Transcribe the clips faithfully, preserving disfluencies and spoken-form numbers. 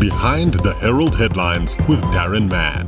Behind the Herald Headlines with Darren Mann.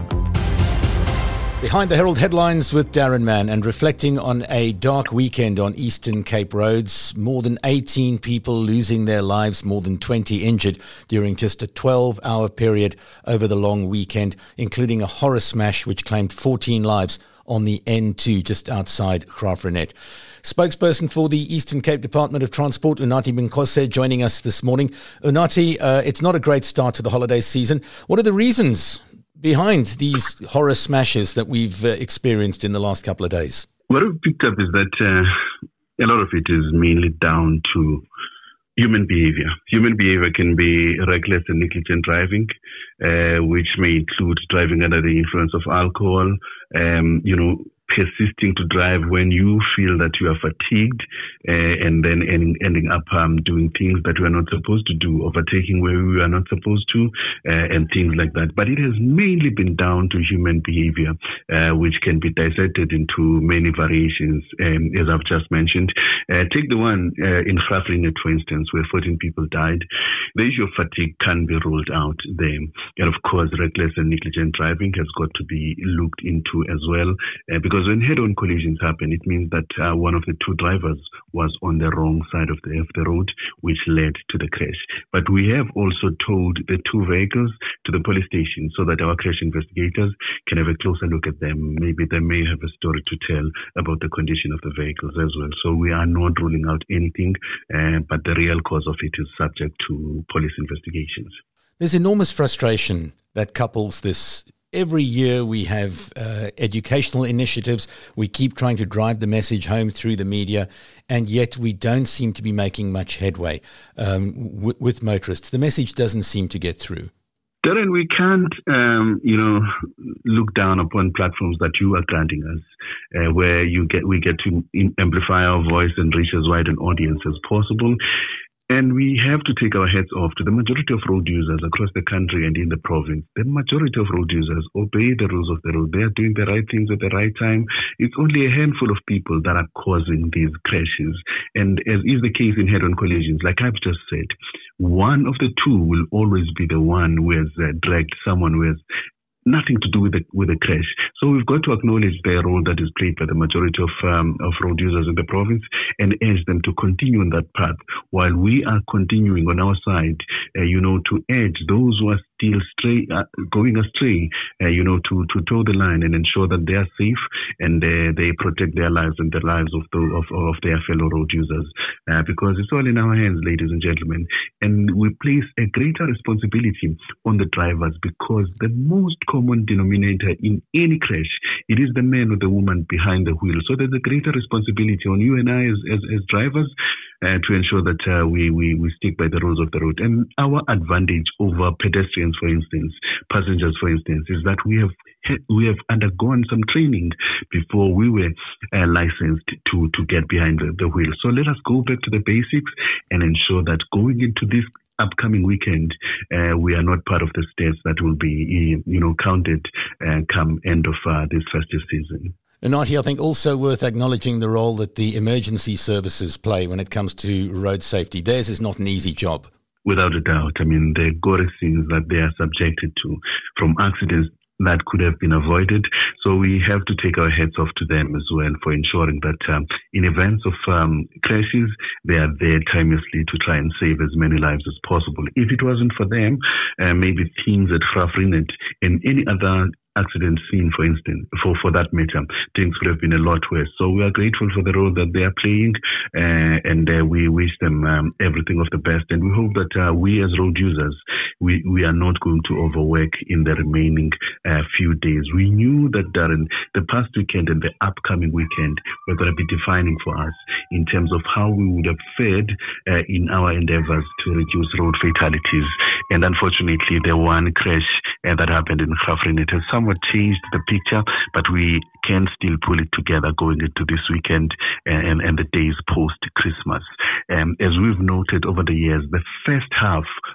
Behind the Herald Headlines with Darren Mann, and reflecting on a dark weekend on Eastern Cape roads. More than eighteen people losing their lives, more than twenty injured during just a twelve-hour period over the long weekend, including a horror smash which claimed fourteen lives on the N two just outside Graaff-Reinet. Spokesperson for the Eastern Cape Department of Transport, Unathi Mkhosi, joining us this morning. Unathi, uh, it's not a great start to the holiday season. What are the reasons behind these horror smashes that we've uh, experienced in the last couple of days? What we've picked up is that uh, a lot of it is mainly down to human behavior. Human behavior can be reckless and negligent driving, uh, which may include driving under the influence of alcohol, um, you know, persisting to drive when you feel that you are fatigued, uh, and then ending, ending up um, doing things that we are not supposed to do, overtaking where we are not supposed to, uh, and things like that. But it has mainly been down to human behavior, uh, which can be dissected into many variations, um, as I've just mentioned. Uh, take the one uh, in Graaff-Reinet, for instance, where fourteen people died. The issue of fatigue can be ruled out there. And of course, reckless and negligent driving has got to be looked into as well, uh, because Because when head-on collisions happen, it means that uh, one of the two drivers was on the wrong side of the, of the road, which led to the crash. But we have also towed the two vehicles to the police station so that our crash investigators can have a closer look at them. Maybe they may have a story to tell about the condition of the vehicles as well. So we are not ruling out anything, uh, but the real cause of it is subject to police investigations. There's enormous frustration that couples this. Every year we have uh, educational initiatives. We keep trying to drive the message home through the media, and yet we don't seem to be making much headway um, w- with motorists. The message doesn't seem to get through. Darren, we can't, um, you know, look down upon platforms that you are granting us, uh, where you get we get to amplify our voice and reach as wide an audience as possible. And we have to take our hats off to the majority of road users across the country and in the province. The majority of road users obey the rules of the road. They are doing the right things at the right time. It's only a handful of people that are causing these crashes. And as is the case in head-on collisions, like I've just said, one of the two will always be the one who has uh, dragged someone who has nothing to do with the with the crash. So we've got to acknowledge the role that is played by the majority of um, of road users in the province and urge them to continue on that path while we are continuing on our side, uh, you know, to urge those who are still stray, uh, going astray, uh, you know, to, to toe the line and ensure that they are safe and uh, they protect their lives and the lives of the, of, of their fellow road users. Uh, because it's all in our hands, ladies and gentlemen. And we place a greater responsibility on the drivers because the most common denominator in any crash, it is the man or the woman behind the wheel. So there's a greater responsibility on you and I as, as, as drivers uh, to ensure that uh, we, we, we stick by the rules of the road. And our advantage over pedestrians, for instance, passengers, for instance, is that we have we have undergone some training before we were uh, licensed to, to get behind the, the wheel. So let us go back to the basics and ensure that going into this upcoming weekend, uh, we are not part of the states that will be, you know, counted uh, come end of uh, this festive season. Unathi, I think also worth acknowledging the role that the emergency services play when it comes to road safety. Theirs is not an easy job. Without a doubt. I mean, the gory things that they are subjected to, from accidents that could have been avoided. So we have to take our hats off to them as well for ensuring that um, in events of um, crashes, they are there timelessly to try and save as many lives as possible. If it wasn't for them, uh, maybe things at Graaff-Reinet and any other accident scene, for instance, for, for that matter, things could have been a lot worse. So we are grateful for the role that they are playing, uh, and uh, we wish them um, everything of the best. And we hope that uh, we as road users, we, we are not going to overwork in the remaining uh, few days. We knew that, Darren, the past weekend and the upcoming weekend were going to be defining for us in terms of how we would have fared uh, in our endeavors to reduce road fatalities. And unfortunately, the one crash uh, that happened in Graaff-Reinet has somewhat changed the picture, but we can still pull it together going into this weekend and, and the days post-Christmas. Um, as we've noted over the years, the first half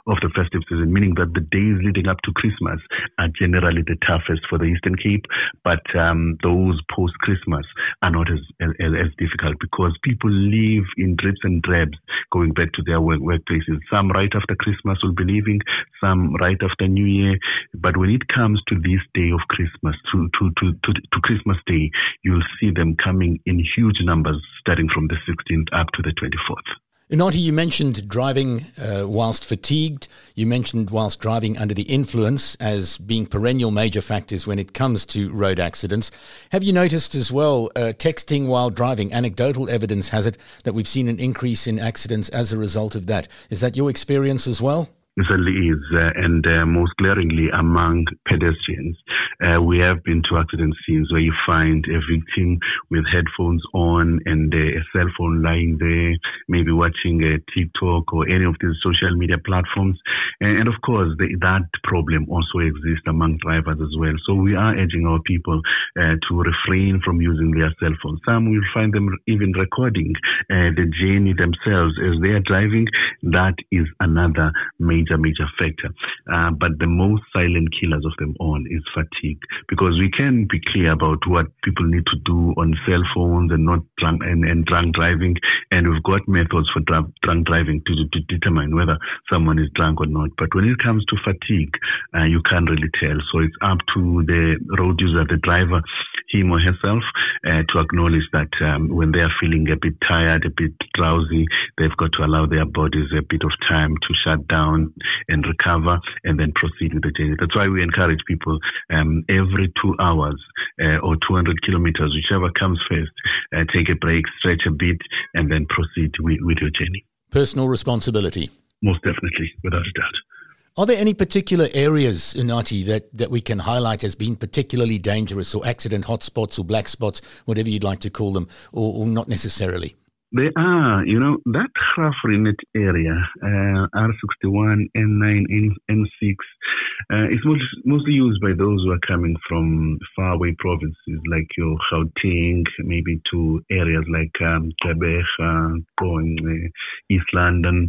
of the festive season, meaning that the days leading up to Christmas are generally the toughest for the Eastern Cape, but um, those post-Christmas are not as, as, as difficult because people leave in drips and drabs going back to their work, workplaces. Some right after Christmas will be leaving, some right after New Year. But when it comes to this day of Christmas, to, to, to, to, to Christmas Day, you'll see them coming in huge numbers starting from the sixteenth up to the twenty-fourth. Unati, you mentioned driving uh, whilst fatigued. You mentioned whilst driving under the influence as being perennial major factors when it comes to road accidents. Have you noticed as well uh, texting while driving? Anecdotal evidence has it that we've seen an increase in accidents as a result of that. Is that your experience as well? It certainly is, uh, and uh, most glaringly among pedestrians. Uh, we have been to accident scenes where you find a victim with headphones on and uh, a cell phone lying there, maybe watching uh, TikTok or any of these social media platforms. And, and of course, the, that problem also exists among drivers as well. So we are urging our people uh, to refrain from using their cell phones. Some will find them even recording uh, the journey themselves as they are driving. That is another major Major, major factor. Uh, but the most silent killers of them all is fatigue, because we can be clear about what people need to do on cell phones and not drunk and, and drunk driving, and we've got methods for drunk, drunk driving to, to determine whether someone is drunk or not. But when it comes to fatigue, uh, you can't really tell. So it's up to the road user, the driver, him or herself, uh, to acknowledge that um, when they are feeling a bit tired, a bit drowsy, they've got to allow their bodies a bit of time to shut down and recover and then proceed with the journey. That's why we encourage people um, every two hours uh, or two hundred kilometers, whichever comes first, uh, take a break, stretch a bit, and then proceed with, with your journey. Personal responsibility. Most definitely, without a doubt. Are there any particular areas, Unati, that, that we can highlight as being particularly dangerous, or accident hotspots or black spots, whatever you'd like to call them, or, or not necessarily? They are, you know, that Graaff-Reinet area, uh, R sixty-one, N nine, N six, uh, is most, mostly used by those who are coming from faraway provinces like your Gauteng, maybe to areas like um, Gqeberha, going uh, East London,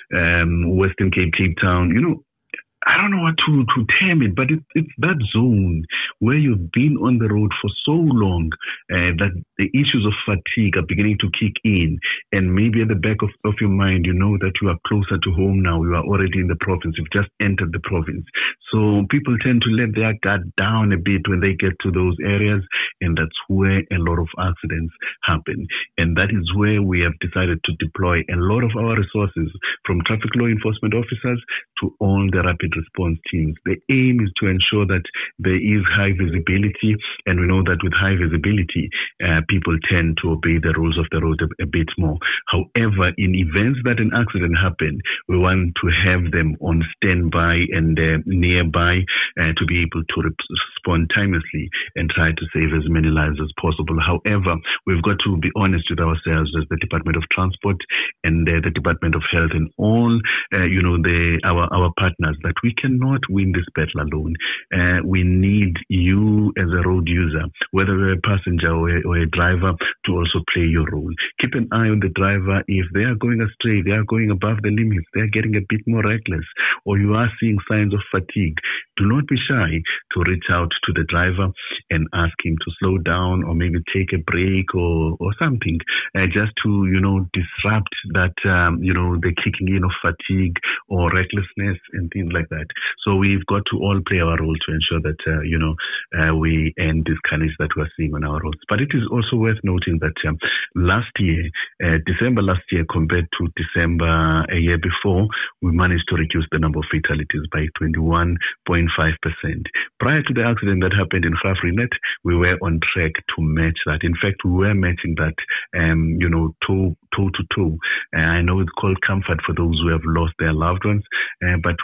um, Western Cape, Cape Town, you know. I don't know what to, to term it, but it, it's that zone where you've been on the road for so long uh, that the issues of fatigue are beginning to kick in. And maybe at the back of, of your mind, you know that you are closer to home now. You are already in the province. You've just entered the province. So people tend to let their guard down a bit when they get to those areas. And that's where a lot of accidents happen. And that is where we have decided to deploy a lot of our resources, from traffic law enforcement officers to all the rapid response teams. The aim is to ensure that there is high visibility, and we know that with high visibility, uh, people tend to obey the rules of the road a, a bit more. However, in events that an accident happened, we want to have them on standby and uh, nearby uh, to be able to respond timelessly and try to save as many lives as possible. However, we've got to be honest with ourselves as the Department of Transport and uh, the Department of Health and all, uh, you know, the our our partners, that we cannot win this battle alone. Uh, we need you as a road user, whether you're a passenger or a, or a driver, to also play your role. Keep an eye on the driver. If they are going astray, they are going above the limits, they are getting a bit more reckless, or you are seeing signs of fatigue, do not be shy to reach out to the driver and ask him to slow down, or maybe take a break or, or something, uh, just to, you know, disrupt that, um, you know, the kicking in of fatigue or recklessness and things like that. So we've got to all play our role to ensure that, uh, you know, uh, we end this carnage that we're seeing on our roads. But it is also worth noting that um, last year, uh, December last year compared to December a year before, we managed to reduce the number of fatalities by twenty-one point five percent. Prior to the accident that happened in Graaff-Reinet, we were on track to match that. In fact, we were matching that, um, you know, toe, toe to toe. Uh, I know it's called comfort for those who have lost their loved ones, uh, but we were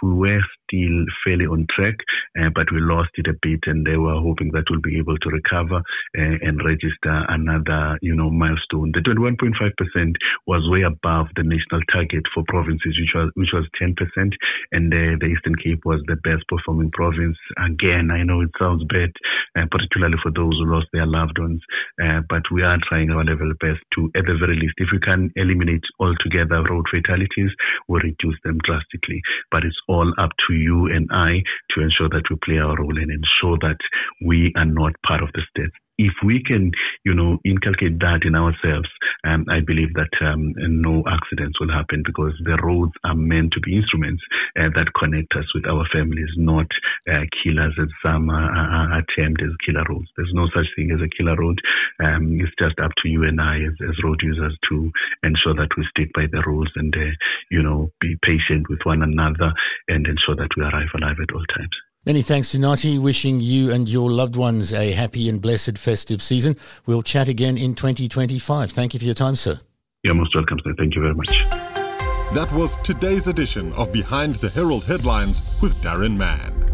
still fairly on track, uh, but we lost it a bit, and they were hoping that we'll be able to recover uh, and register another, you know, milestone. The twenty-one point five percent was way above the national target for provinces, which was which was ten percent, and uh, the Eastern Cape was the best performing province. Again, I know it sounds bad, uh, particularly for those who lost their loved ones, uh, but we are trying our level best to, at the very least, if we can eliminate altogether road fatalities, we'll reduce them drastically. But it's all up to you and I to ensure that we play our role and ensure that we are not part of the state. If we can, you know, inculcate that in ourselves, um, I believe that um, no accidents will happen, because the roads are meant to be instruments uh, that connect us with our families, not uh, killers, as some uh, uh, attempt as killer roads. There's no such thing as a killer road. Um, it's just up to you and I as, as road users to ensure that we stick by the rules and, uh, you know, be patient with one another and ensure that we arrive alive at all times. Many thanks to Nathi. Wishing you and your loved ones a happy and blessed festive season. We'll chat again in twenty twenty-five. Thank you for your time, sir. You're most welcome, sir. Thank you very much. That was today's edition of Behind the Herald Headlines with Darren Mann.